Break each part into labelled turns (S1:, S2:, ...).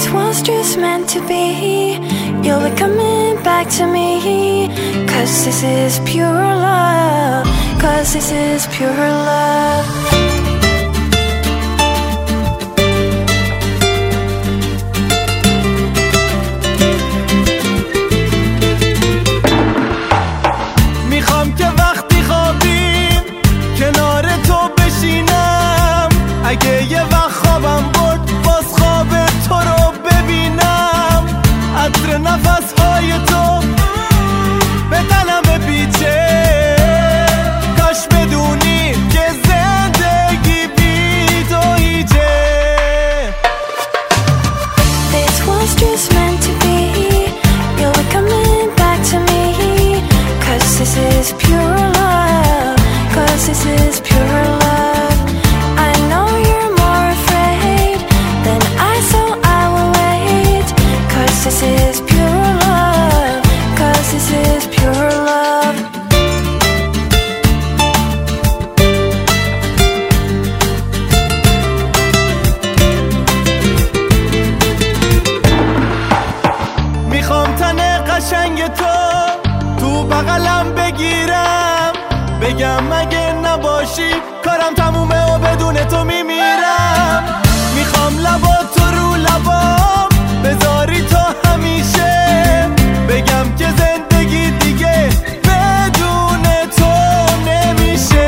S1: This was just meant to be. You'll be coming back to me. 'Cause this is pure love. 'Cause this is pure love.
S2: میخوام که وقتی خوابیم کنار تو بشینم، اگه یه وقت خوابم برد باز خواب تو رو ببینم. عطر نفسهای تو به دلم پیچه، کاش بدونی که زندگی بی تو هیچه.
S1: This was just meant to be. You'll be coming back to me. 'Cause this is pure love. 'Cause this is pure love. I know you're more afraid than I, so I will wait. 'Cause this is pure love. 'Cause this is pure love.
S2: میخوام تن قشنگ تو بغلم بگیرم، بگم اگه نباشی کارم تمومه و بدون تو میمیرم. میخوام لبات رو لبام بذاری تا همیشه، بگم که زندگی دیگه بدون تو نمیشه.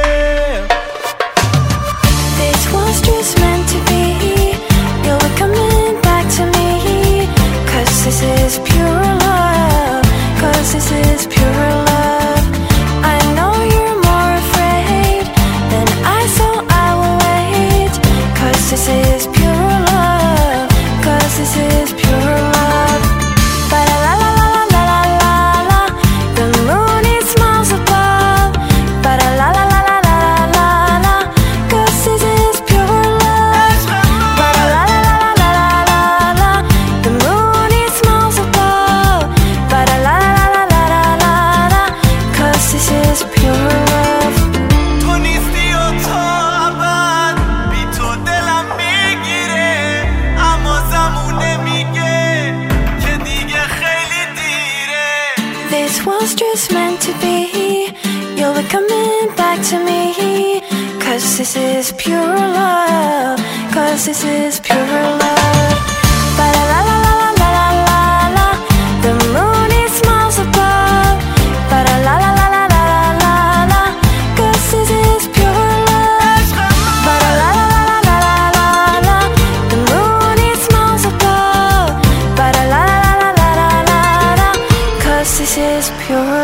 S1: This was just meant to be. You'll be coming back to me. 'Cause this is pure love. 'Cause this is pure love. I know you're more afraid than I, so I will wait. 'Cause this is pure love. 'Cause this is pure love. Ba la la la la la la la. The moon it smiles above. Ba la la la la la la la. 'Cause this is pure love. Ba la la la la la la. The moon it smiles above. Ba la la la la la. 'Cause this is pure love.
S2: تو نیستی و تا ابد بی تو دلم میگیره، اما زمونه میگه که دیگه خیلی دیره.
S1: This was just meant to be. You'll be coming back to me. 'Cause this is pure love. 'Cause this is pure love. Ba la la la la la la la. The moon it smiles above. Ba la la la la la la la. 'Cause this is pure love. Ba la la la la la. The moon it smiles above. Ba la la la la la. 'Cause this is pure